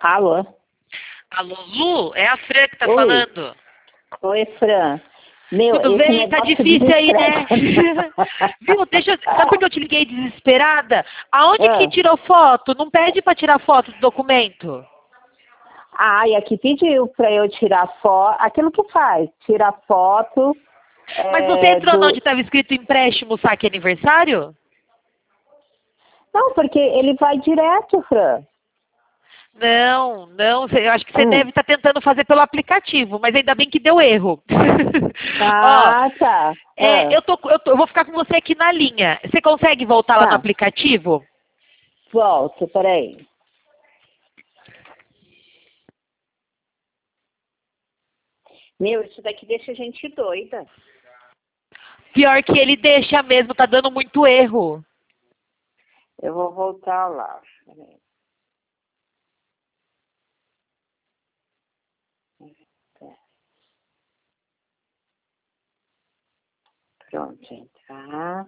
Alô? Alô, Lu? É a Fran que tá Oi. falando. Oi, Fran. Meu, Tudo esse bem? Tá negócio difícil aí, né? desestressa. Viu? Sabe por que eu te liguei desesperada? Aonde que Ah. tirou foto? Não pede pra tirar foto do documento. E aqui pediu para eu tirar foto. Aquilo que faz, tira foto Mas você entrou do. onde estava escrito empréstimo, saque aniversário? Não, porque ele vai direto, Fran. Não, não. Eu acho que você Hum. deve estar tentando fazer pelo aplicativo, mas ainda bem que deu erro. Ó, Tá. Ah. eu vou ficar com você aqui na linha. Você consegue voltar lá no Tá. aplicativo? Volto, peraí. Meu, isso daqui deixa a gente doida. Pior que ele deixa mesmo, tá dando muito erro. Eu vou voltar lá. Peraí. Pronto, entrar.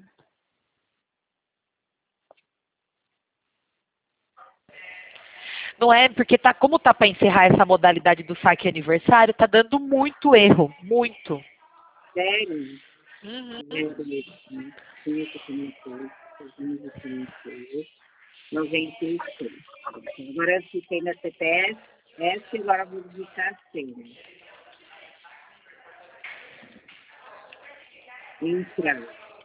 Não é porque como tá para encerrar essa modalidade do saque aniversário, tá dando muito erro, muito. Sério? Uhum. 96. Agora eu fiquei na CPF, essa e agora eu vou digitar a senha. Entrar.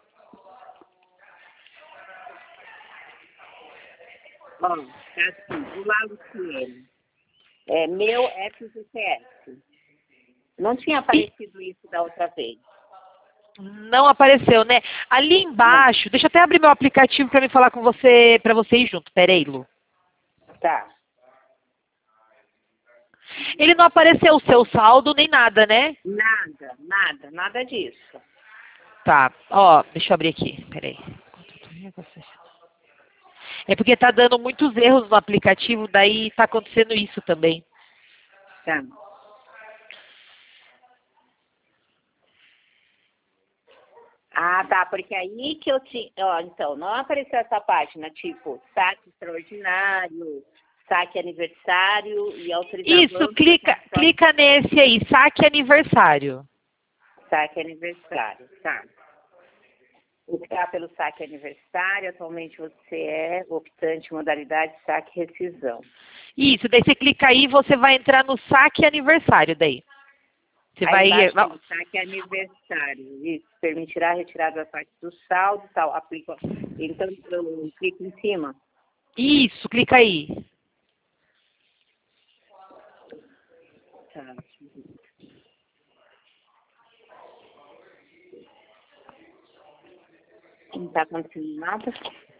Ó, tá assim, do lado Luciene. É meu FGTS. Não tinha aparecido isso da outra vez. Não apareceu, né? Ali Não. embaixo, deixa eu até abrir meu aplicativo para me falar com você, para você ir junto. Pera aí, Lu. Tá. Ele não apareceu o seu saldo nem nada, né? Nada disso. Tá, ó, deixa eu abrir aqui. Pera aí. É porque tá dando muitos erros no aplicativo, daí tá acontecendo isso também. Tá. Tá, porque aí que eu tinha. Ó, então, não apareceu essa página, tipo, saque extraordinário, saque aniversário e autorizar Isso, banco para clica nesse aí, saque aniversário. saque aniversário, tá. Optar pelo saque aniversário, atualmente você é optante modalidade saque rescisão. Isso, daí você clica aí e você vai entrar no saque aniversário daí. Você Aí vai. embaixo tem saque aniversário, isso, permitirá a retirada da parte do saldo, tal, aplica. Então, eu clico em cima. Isso, clica aí. Tá. Não está acontecendo nada.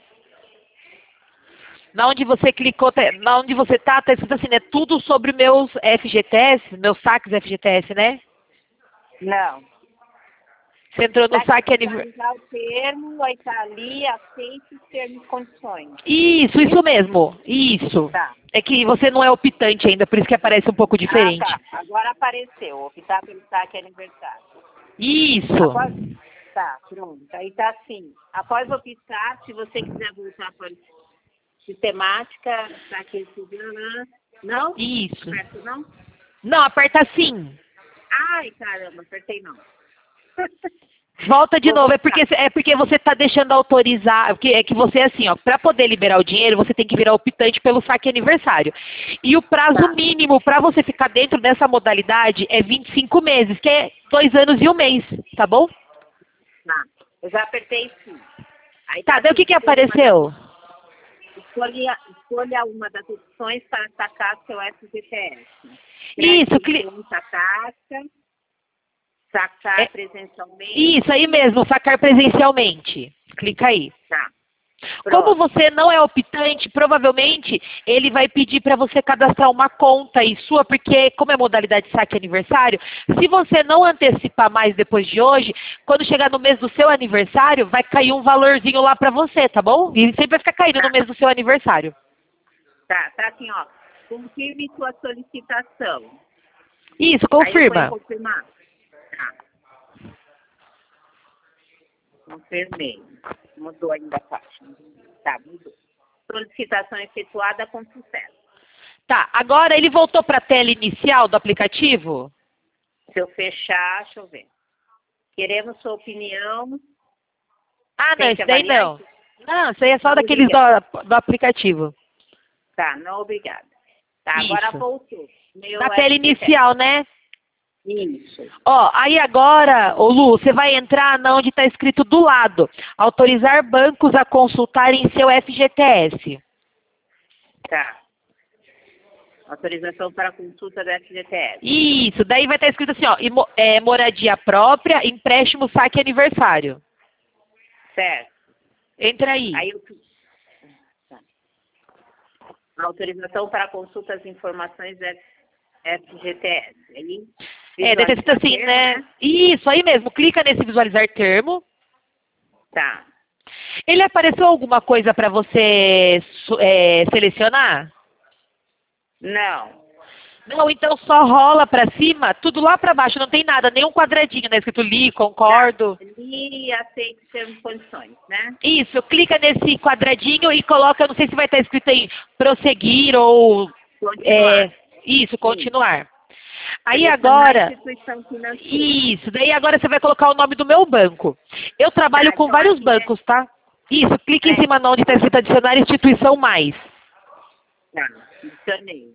Na onde você clicou, na onde você tá escrito assim, né? Tudo sobre meus FGTS, meus saques FGTS, né? Não. Você entrou no Tá aqui, saque aniversário. finalizar o termo, aí tá ali, aceite os termos e condições. Isso mesmo. Isso. Tá. É que você não é optante ainda, por isso que aparece um pouco diferente. Tá. Agora apareceu. Optar pelo saque aniversário. Isso. Tá, pronto. Aí tá assim. Após optar, se você quiser voltar para sistemática, saque rescisão, não? Isso. Aperto não? Não, aperta sim. Ai, caramba, apertei não. Volta de Vou novo, voltar. é porque você está deixando autorizar, é que você assim, ó, para poder liberar o dinheiro, você tem que virar optante pelo saque aniversário. E o prazo Tá. mínimo para você ficar dentro dessa modalidade é 25 meses, que é 2 anos e um mês, tá bom? Tá. Eu já apertei sim. Aí Tá, tá daí o assim, que apareceu? escolha uma das opções para sacar seu FGTS. Isso, Crédito em conta taxa, sacar presencialmente. isso aí mesmo, sacar presencialmente. Clica aí. Tá. Como Pronto. você não é optante, provavelmente ele vai pedir para você cadastrar uma conta aí sua, porque como é modalidade saque aniversário, se você não antecipar mais depois de hoje, quando chegar no mês do seu aniversário, vai cair um valorzinho lá para você, tá bom? E sempre vai ficar caindo no mês do seu aniversário. Tá assim, ó. Confirme sua solicitação. Isso, Aí eu ponho confirma. confirmar. Tá. Confirmei. Mudou ainda a página. Tá, mudou. Solicitação efetuada com sucesso. Tá, agora ele voltou para a tela inicial do aplicativo? Se eu fechar, deixa eu ver. Queremos sua opinião. Ah, não, Tem que isso daí avaliar não. isso? Não, isso aí é só Não, daqueles obrigada. do aplicativo. Tá, não, obrigada. Tá, agora Isso. voltou. Meu Na tela FGTS. inicial, né? Isso. Ó, aí agora, ô Lu, você vai entrar na onde está escrito do lado. Autorizar bancos a consultarem seu FGTS. Tá. Autorização para consulta do FGTS. Isso, daí vai estar escrito assim, ó, moradia própria, empréstimo, saque e aniversário. Certo. Entra aí. Aí eu... Tá. Autorização para consulta das informações do FGTS. Aí, Deve ter escrito assim, termo, né? Isso, aí mesmo, clica nesse visualizar termo. Tá. Ele apareceu alguma coisa para você selecionar? Não. Não, então só rola para cima, tudo lá para baixo, não tem nada, nenhum quadradinho, né? Escrito li, concordo. E aceito termos e condições, né? Isso, clica nesse quadradinho e coloca, não sei se vai estar escrito aí, prosseguir ou... Continuar. Isso, continuar. Aí Selecionar agora... a instituição financeira. Isso, daí agora você vai colocar o nome do meu banco. Eu trabalho Tá, com então vários aqui, bancos, tá? Isso, clica em É. cima onde está escrito adicionar instituição mais. Tá, adicionei.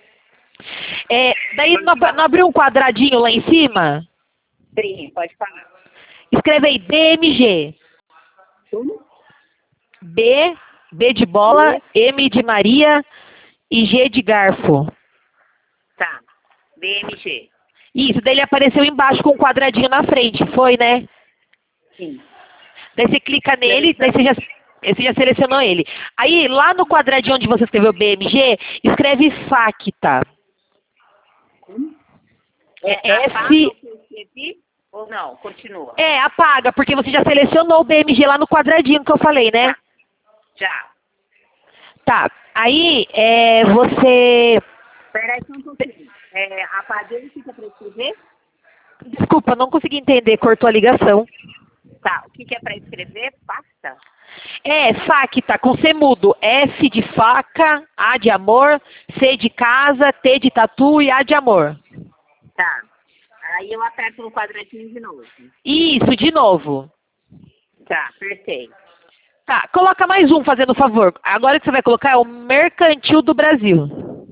Daí não abriu um quadradinho lá em cima? Sim, pode falar. Escreve aí BMG. Tudo? B de bola, M de Maria e G de garfo. Tá. BMG. Isso, daí ele apareceu embaixo com um quadradinho na frente, foi, né? Sim. Daí você clica nele, daí você já selecionou ele. Aí, lá no quadradinho onde você escreveu BMG, escreve FACTA. Apaga o que eu escrevi ou não? Continua. Apaga, porque você já selecionou o BMG lá no quadradinho que eu falei, né? Já. Tá. Aí, você... Espera aí só um pouquinho. Apaguei o que é para escrever? Desculpa, não consegui entender, cortou a ligação. Tá. O que é para escrever? Pasta? FACTA, com C mudo. F de faca, A de amor, C de casa, T de tatu e A de amor. Tá. Aí eu aperto no quadradinho de novo. Isso, de novo. Tá, apertei. Tá, coloca mais um, fazendo favor. Agora que você vai colocar é o Mercantil do Brasil.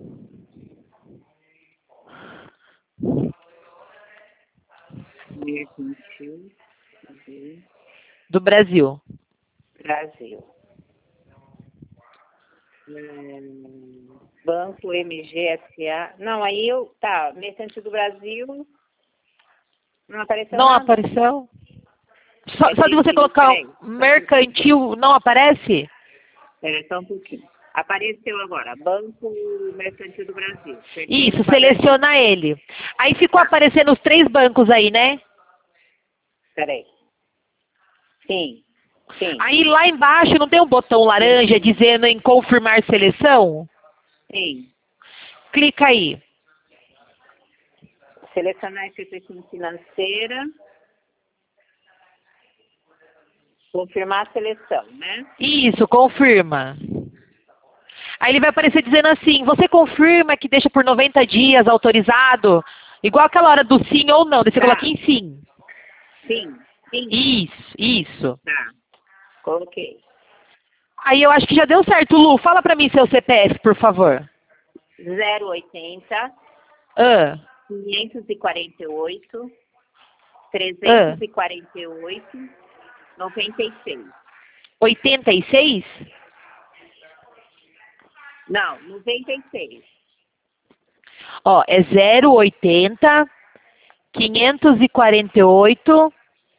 Mercantil Do Brasil. Brasil. Banco MGSA. Não, aí eu... Tá, Mercantil do Brasil. Não apareceu Não nada. apareceu? Só de você colocar mercantil, não aparece? Espera só um pouquinho. Apareceu agora, Banco Mercantil do Brasil. Isso, seleciona ele. Aí ficou aparecendo os 3 bancos aí, né? Peraí. Sim, sim, Aí lá embaixo não tem um botão laranja dizendo em confirmar seleção? sim. Clica aí. Selecionar a instituição financeira. Confirmar a seleção, né? Isso, confirma. Aí ele vai aparecer dizendo assim, você confirma que deixa por 90 dias autorizado? Igual aquela hora do sim ou não, daí você coloca em sim. Sim, sim. Isso. Tá, coloquei. Aí eu acho que já deu certo, Lu. Fala pra mim seu CPF, por favor. 080 Ah, 548 348 96. 86? Não, 96. Ó, é 080 548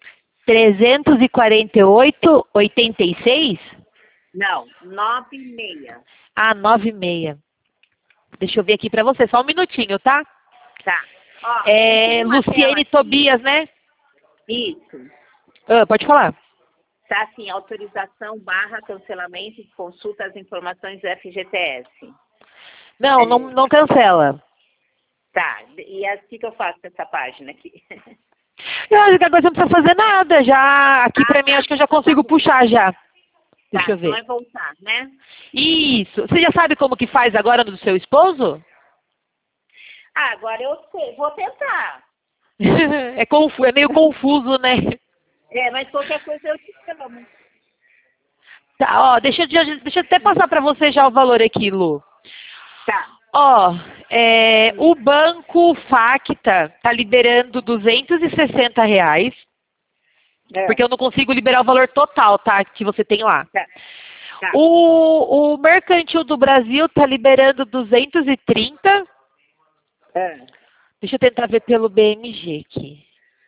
348 86? Não, 96. Ah, 96. Deixa eu ver aqui pra você, só um minutinho, tá? Tá. Ó, Luciene Tobias, né? Isso. Ah, pode falar. Tá assim, autorização / cancelamento de consulta às informações do FGTS. Não cancela. Tá, e assim que eu faço essa página aqui. Eu acho que agora você não precisa fazer nada, já. Aqui pra mim, acho que eu já consigo puxar já. Deixa eu Não ver. é voltar, né? Isso. Você já sabe como que faz agora no do seu esposo? Ah, agora eu sei. Vou tentar. É meio confuso, né? Mas qualquer coisa eu te chamo. Tá, ó, deixa eu até passar para você já o valor aqui, Lu. Tá. Ó, o Banco Facta tá liberando R$ 260, porque eu não consigo liberar o valor total, tá, que você tem lá. Tá. Tá. O Mercantil do Brasil tá liberando 230. É. Deixa eu tentar ver pelo BMG aqui.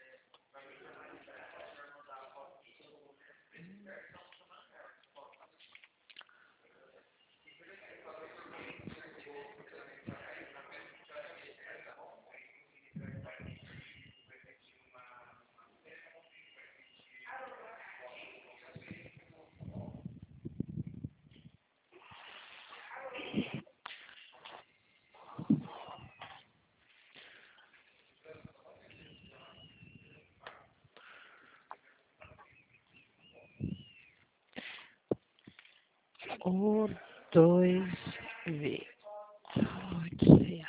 O, dois, V. Aqui.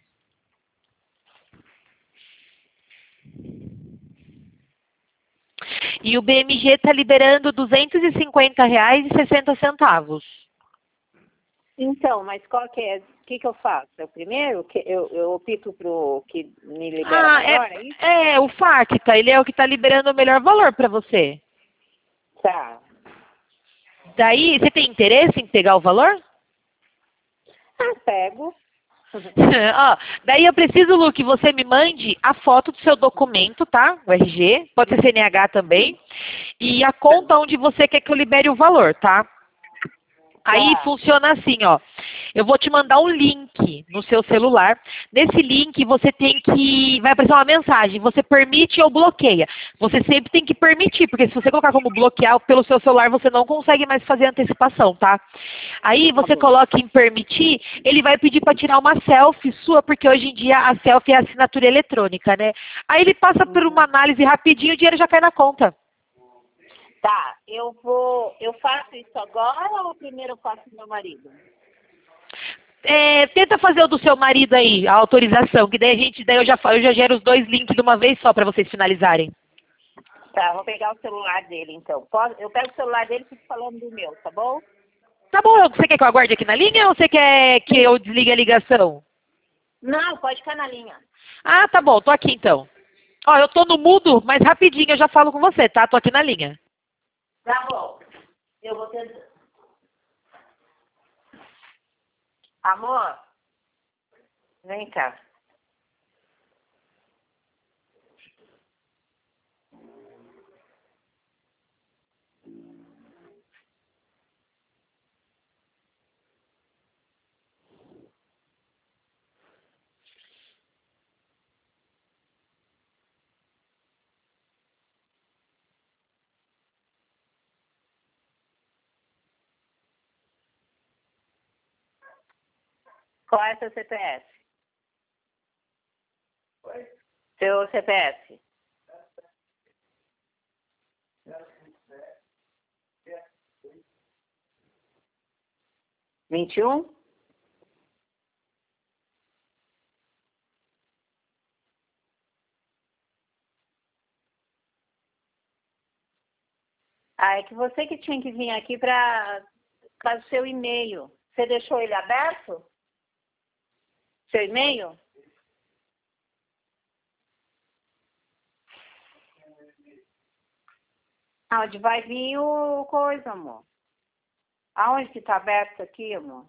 E o BMG está liberando R$ 250,60. Então, mas qual que é? O que eu faço? É o primeiro? Que eu opto pro que me libera Ah, maior, é isso? o Facta, ele é o que está liberando o melhor valor para você. Tá. Daí, você tem interesse em pegar o valor? Pego. Ó, daí eu preciso, Lu, que você me mande a foto do seu documento, tá? O RG, pode ser CNH também. E a conta onde você quer que eu libere o valor, tá? Aí Tá. funciona assim, ó. Eu vou te mandar um link no seu celular. Nesse link você tem que. Vai aparecer uma mensagem. Você permite ou bloqueia. Você sempre tem que permitir, porque se você colocar como bloquear pelo seu celular, você não consegue mais fazer antecipação, tá? Aí Tá você bom. coloca em permitir, ele vai pedir para tirar uma selfie sua, porque hoje em dia a selfie é assinatura eletrônica, né? Aí ele passa por uma análise rapidinho e o dinheiro já cai na conta. Tá, eu faço isso agora ou primeiro eu faço com meu marido? Tenta fazer o do seu marido aí, a autorização, que daí eu já gero os dois links de uma vez só para vocês finalizarem. Tá, vou pegar o celular dele então. Eu pego o celular dele e fico falando do meu, tá bom? Tá bom, você quer que eu aguarde aqui na linha ou você quer que eu desligue a ligação? Não, pode ficar na linha. Ah, tá bom, tô aqui então. Ó, eu tô no mudo, mas rapidinho eu já falo com você, tá? Tô aqui na linha. Tá bom. Eu vou tentar. Amor, vem cá. Qual é seu CPF? Seu CPF? 21? Ah, é que você que tinha que vir aqui para o seu e-mail. Você deixou ele aberto? Seu e-mail? Aonde vai vir o coisa, amor? Aonde que tá aberto aqui, amor?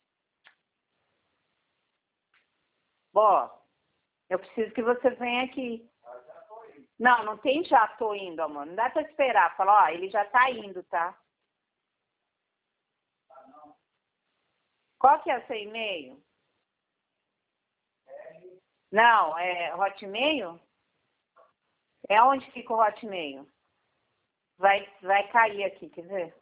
Bom, eu preciso que você venha aqui. Não, não tem já tô indo, amor. Não dá pra esperar. Fala, ó, ele já tá indo, tá? Qual que é o seu e-mail? Não, é Hotmail? É onde fica o Hotmail? Vai cair aqui, quer ver?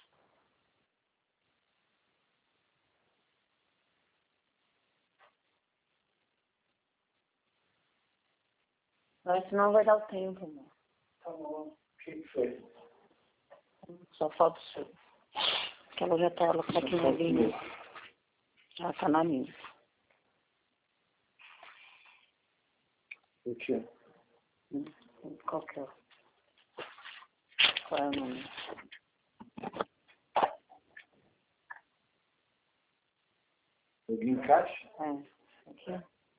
Mas senão vai dar o tempo, amor. Tá bom. O que foi? Só falta o seu. Que ela já tá, ela tá aqui na linha. Ela tá na minha. O quê? Qual que é? Qual é o nome? Alguém encaixa? É, aqui.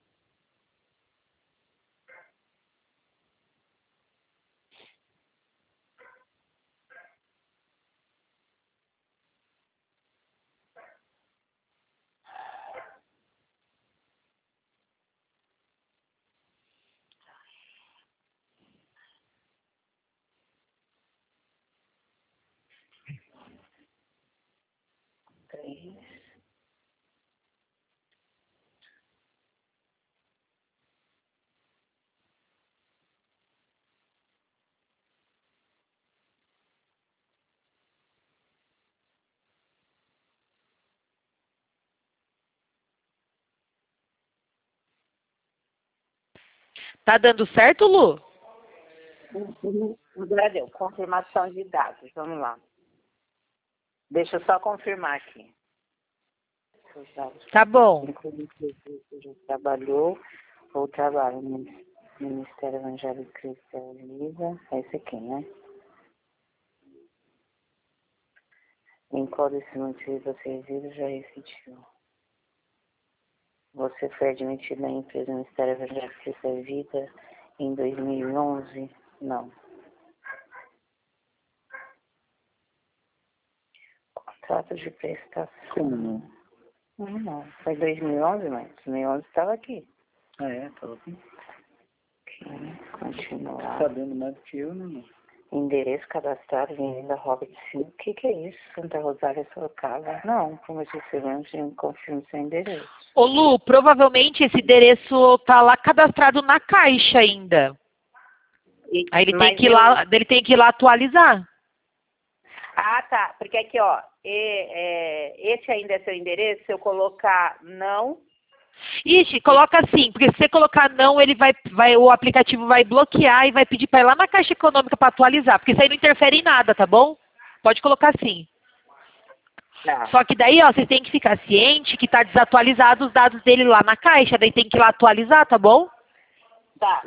Três. Tá dando certo, Lu? Agora deu. Confirmação de dados. Vamos lá. Deixa eu só confirmar aqui. Os dados. Tá bom. Já trabalhou ou trabalha no Ministério Evangélico Cristão Unida. É esse aqui, né? Em qual desses motivos você reside já residiu? Você foi admitido na empresa Ministério Evangélico Cristão Vida em 2011? Não. Contrato de prestação. Como não? Não. Foi 2011, mas 2011 estava aqui. Ah, é? Tava aqui. Continuar. Sabendo mais do que eu, né, mano? Endereço cadastrado, Avenida Robert Silva. O que é isso? Santa Rosália, Sorocaba? Não, como eu disse antes, eu não confirmo seu endereço. Ô, Lu, provavelmente esse endereço tá lá cadastrado na Caixa ainda. Aí ele tem que ir lá atualizar. Ah, tá. Porque aqui, ó, esse ainda é seu endereço, se eu colocar não... Ixi, coloca assim, porque se você colocar não, ele o aplicativo vai bloquear e vai pedir para ir lá na Caixa Econômica para atualizar, porque isso aí não interfere em nada, tá bom? Pode colocar assim. Tá. Só que daí, ó, vocês têm que ficar ciente que tá desatualizado os dados dele lá na Caixa, daí tem que ir lá atualizar, tá bom? Tá.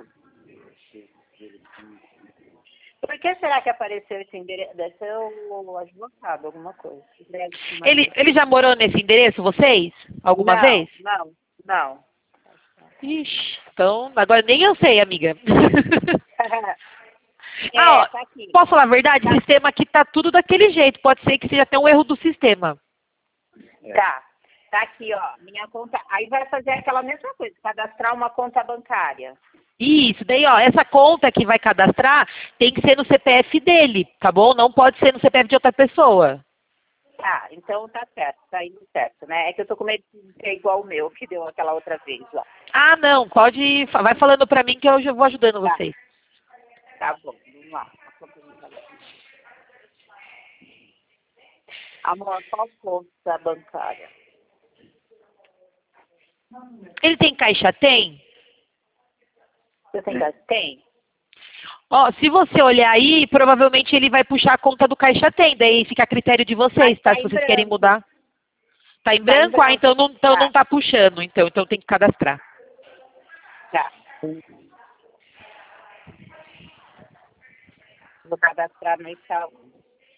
Por que será que apareceu esse endereço? Deve ser o advogado, alguma coisa. Ele já morou nesse endereço, vocês? Alguma vez? Não. Ixi, então, agora nem eu sei, amiga. Ó, tá aqui. posso falar a verdade? O sistema aqui tá tudo daquele jeito. Pode ser que seja até um erro do sistema. Tá. Tá aqui, ó. Minha conta. Aí vai fazer aquela mesma coisa, cadastrar uma conta bancária. Isso, daí, ó, essa conta que vai cadastrar tem que ser no CPF dele, tá bom? Não pode ser no CPF de outra pessoa. Tá, então tá certo, tá indo certo, né? É que eu tô com medo de ser igual o meu, que deu aquela outra vez lá. Ah, não, pode. Vai falando pra mim que eu já vou ajudando Tá. vocês. Tá bom, vamos lá. Amor, qual conta bancária? Ele tem caixa? Tem? Você tem? Ó, se você olhar aí, provavelmente ele vai puxar a conta do Caixa Tem, daí fica a critério de vocês, tá? Se vocês querem mudar. Tá em branco? Ah, então não tá puxando, então tem que cadastrar. Tá. Vou cadastrar no Itaú.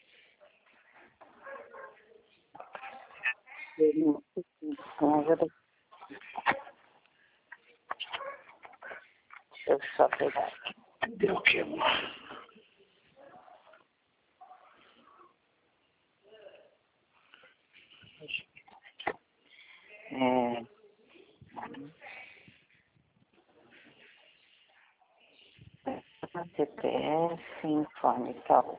Deixa eu só pegar aqui. Deu o quê, mano? CPF, informe Itaú.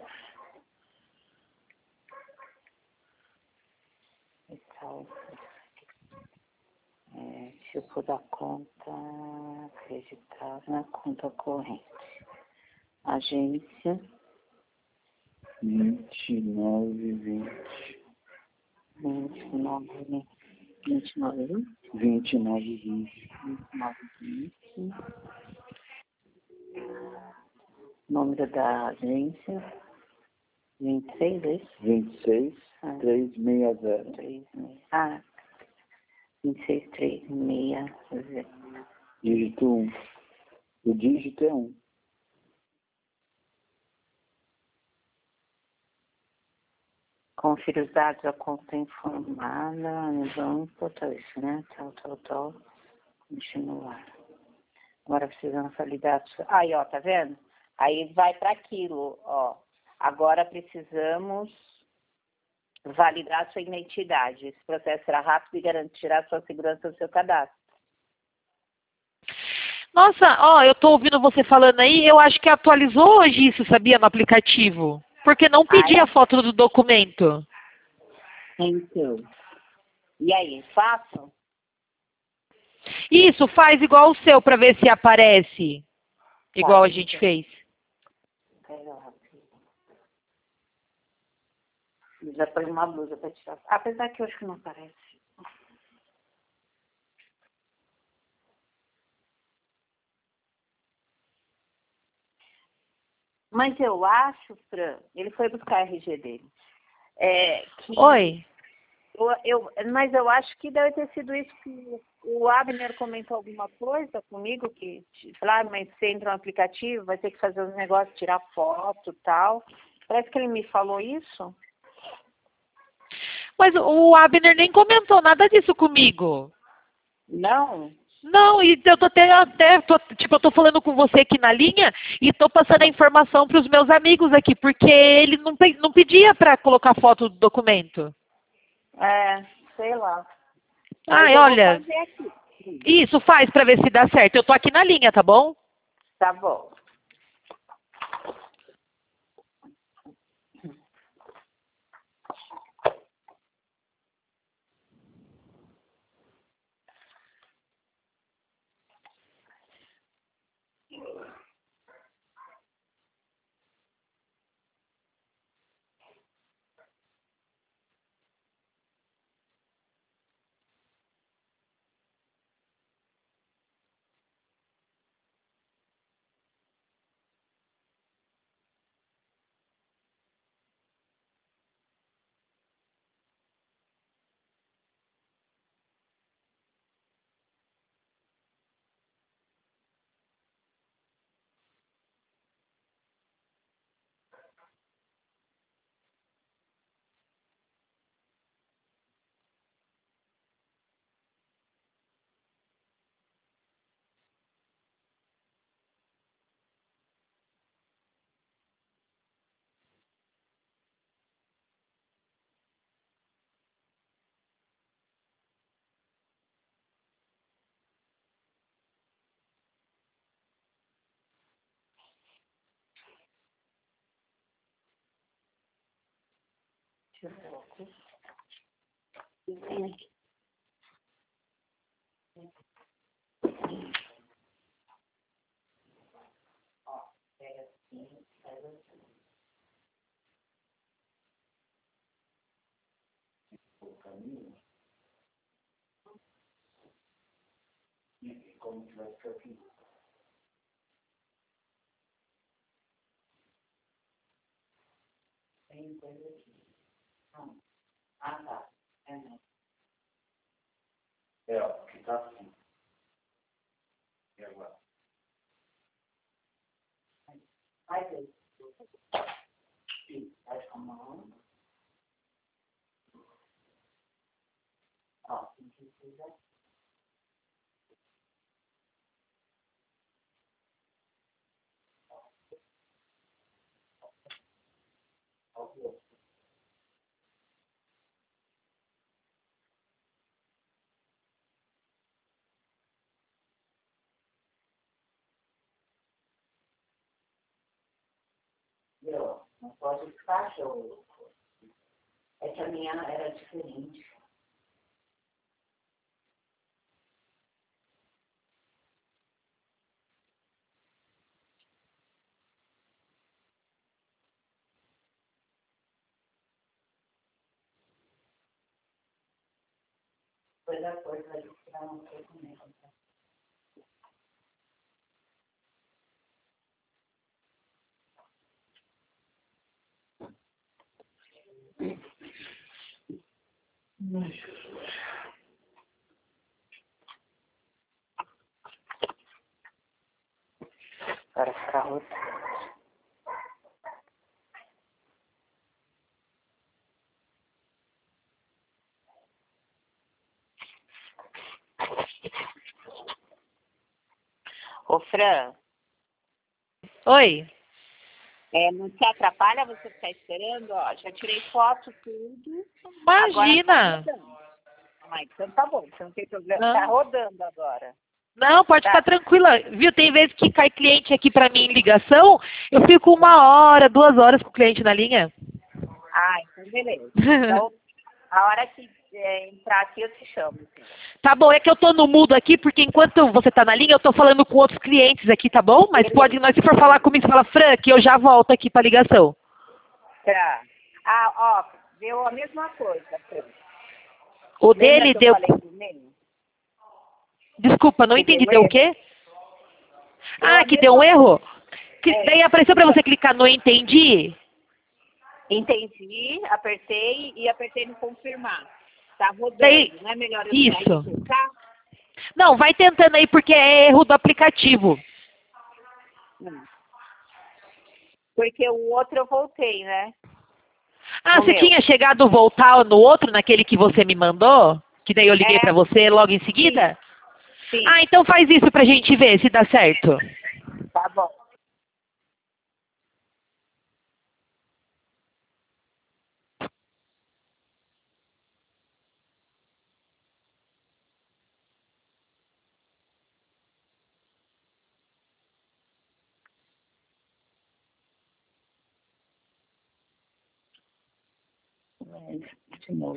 Tipo da conta acreditada na conta corrente. Agência 2920. 2920. Número da agência 26, é isso? 26 Ah. 360. 26, 360. Dígito 1. O dígito é 1. Confira os dados da conta informada no banco, tá isso, né? Tal. Continuar. Agora precisamos validar. Aí, ó, tá vendo? Aí vai para aquilo, ó. Agora precisamos validar sua identidade. Esse processo será rápido e garantirá a sua segurança do seu cadastro. Nossa, ó, eu tô ouvindo você falando aí, eu acho que atualizou hoje isso, sabia, no aplicativo. Porque não pedia Ah, a foto do documento. então. E aí, faço? Isso, faz igual o seu para ver se aparece. Igual Tá. a gente fez. Pera lá. Já põe uma blusa para tirar. Apesar que eu acho que não parece. Mas eu acho, Fran, ele foi buscar a RG dele. Que Oi. mas eu acho que deve ter sido isso que o Abner comentou alguma coisa comigo, que lá, mas você entra no aplicativo, vai ter que fazer uns negócios, tirar foto e tal. Parece que ele me falou isso. Mas o Abner nem comentou nada disso comigo. Não? Não, e eu tô tipo, eu tô falando com você aqui na linha e tô passando a informação para os meus amigos aqui, porque ele não pedia para colocar foto do documento. Sei lá. Mas Ai, eu vou olha, fazer aqui. isso faz para ver se dá certo. Eu tô aqui na linha, tá bom? Tá bom. Deixa eu ver aqui. Tem coisa aqui. Não. Tá. Não. Ó, aqui tá assim. E agora? Faz isso. Faz com a mão. Ó, tem que fazer. Viu? Não pode ficar show. É que a minha era diferente. Depois a coisa vai tirar um pouco mesmo. Agora ficar rodando. Ô, Fran, Oi. não te atrapalha você ficar esperando? Ó, já tirei foto, tudo. Imagina. Agora tá rodando. Ah, então tá bom, você não tem problema. Não. Tá rodando agora. Não, pode Tá. ficar tranquila. Viu, tem vezes que cai cliente aqui pra mim em ligação, eu fico 1 hora, 2 horas com o cliente na linha. Ah, então beleza. Então, a hora que entrar aqui, eu te chamo. Então. Tá bom, é que eu tô no mudo aqui, porque enquanto você tá na linha, eu tô falando com outros clientes aqui, tá bom? Mas pode, nós se for falar comigo, você fala, Fran, que eu já volto aqui pra ligação. Tá. Ah, ó, deu a mesma coisa, Fran. O Lembra dele que eu deu... falei do e-mail? Desculpa, não Que entendi, deu deu o erro? quê? Deu Ah, a que deu um mesma erro? coisa. Daí apareceu pra Então, você clicar no entendi? entendi, apertei e apertei no confirmar. Tá rodando, Daí, não é melhor eu sair isso. e voltar? Não, vai tentando aí, porque é erro do aplicativo. Hum. Porque o outro eu voltei, né? Ah, No você meu. tinha chegado a voltar no outro, naquele que você me mandou? Que daí eu liguei pra É, você logo em seguida? sim, Ah, então faz isso pra gente ver se dá certo. tá bom. De novo.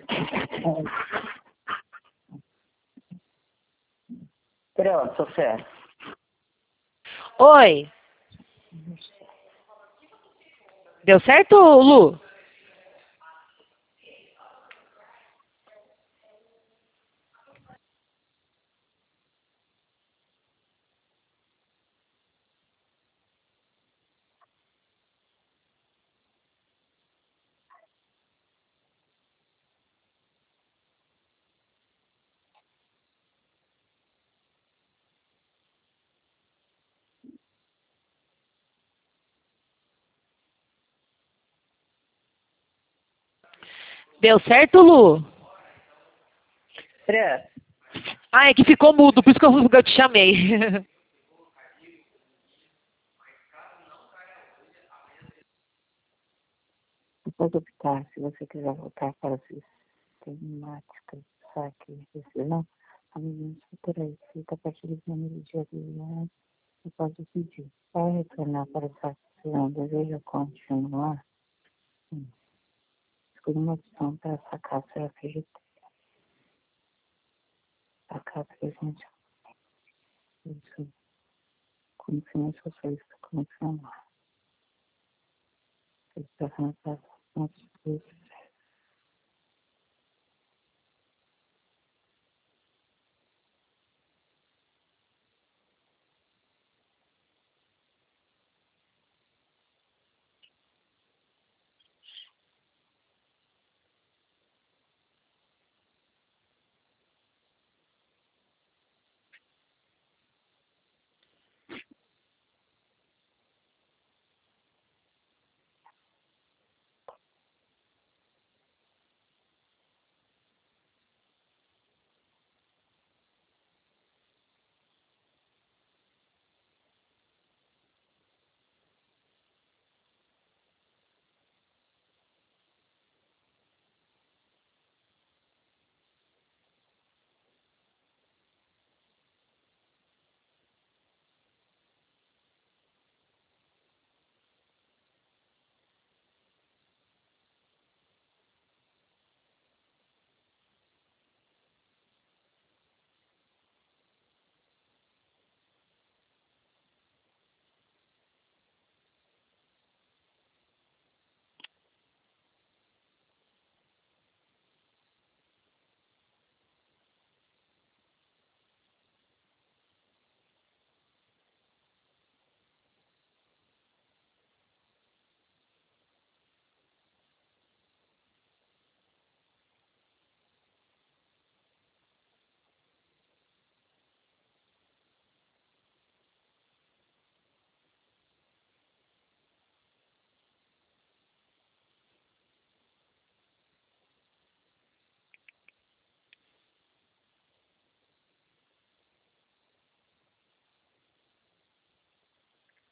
Pronto, Fé. Oi. Deu certo, Lu? Deu certo, Lu? Fran, Ah, é que ficou mudo, por isso que eu te chamei. depois optar, se você quiser voltar para a sistemática, saque, não, a menina por aí, fica a partir do número de avião, você pode pedir. Para retornar para a saque, se não deseja continuar, escolha uma opção para sacar seu FGT. Sacar presente, isso, como se não fosse condicionar. Você está sendo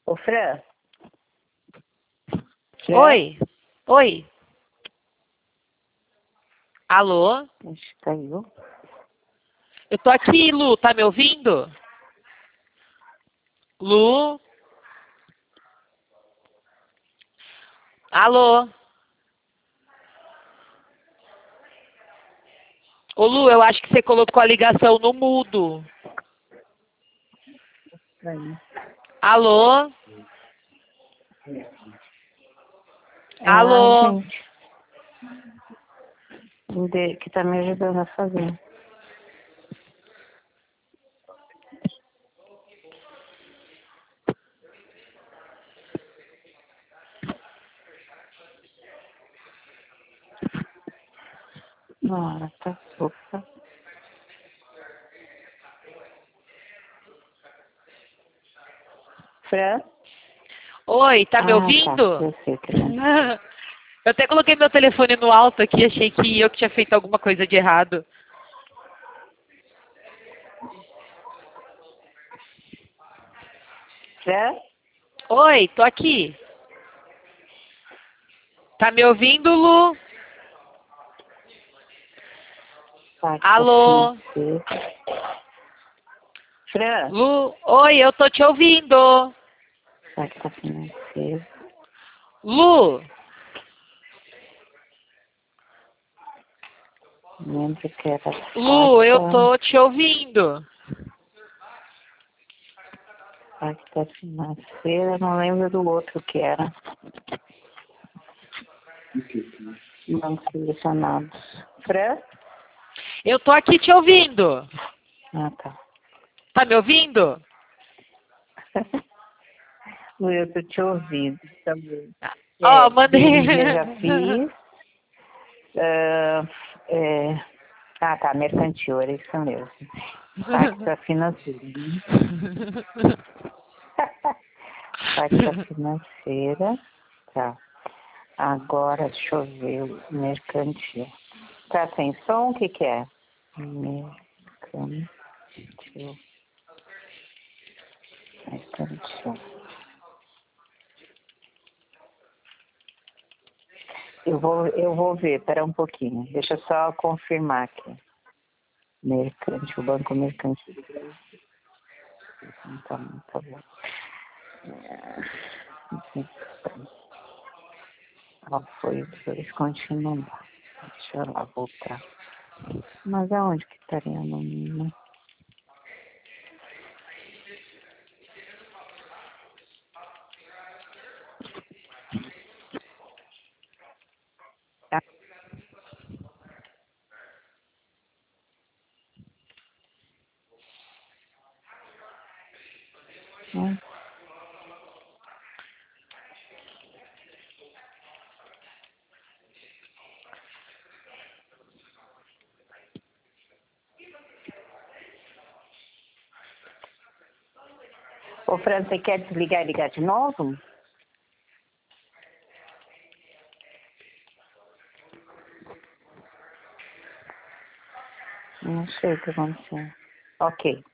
Ô, Fran. Fran? Oi. Oi. Alô? Acho que caiu. Eu tô aqui, Lu. Tá me ouvindo? Lu? Alô? Ô, Lu, eu acho que você colocou a ligação no mudo. Aí. Alô? É a Alô? gente que tá me ajudando a fazer. Nossa, tá sopa. Fran? Oi, tá me Ah, tá. ouvindo? Eu sei que não. Eu até coloquei meu telefone no alto aqui, achei que eu que tinha feito alguma coisa de errado. Fran? Oi, tô aqui. Tá me ouvindo, Lu? Pacta Alô? financeira. Fran? Lu? Oi, eu tô te ouvindo. Pacta financeira. Lu? Lembro que era Lu, eu pacta, tô te ouvindo. pacta financeira. Não lembro do outro que era. Bancos selecionados. Fran? Eu tô aqui te ouvindo. Ah, tá. Tá me ouvindo? Lu, eu tô te ouvindo também. Ó, mandei. BMG já fiz. Tá, mercantil, era isso mesmo. Pacta financeira. Pacta financeira. Tá. Agora, deixa eu ver o mercantil. Tá sem som? O que que é? Mercantil. Mercantil. Eu vou ver, espera um pouquinho. Deixa eu só confirmar aqui. Mercantil, Banco Mercantil. Então, tá bom. Foi eles continuam. Deixa eu lá voltar. Mas aonde que estaria no mínimo? Tá. Hum. Ô, Fran, você quer desligar e ligar de novo? Não sei o que aconteceu. Ok.